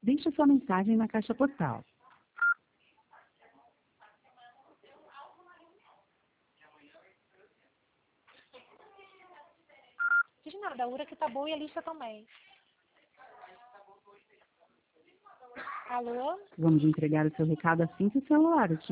Deixe sua mensagem na caixa postal. Diz nada, a hora que tá boa e a lista também. Alô? Vamos entregar o seu recado assim que o celular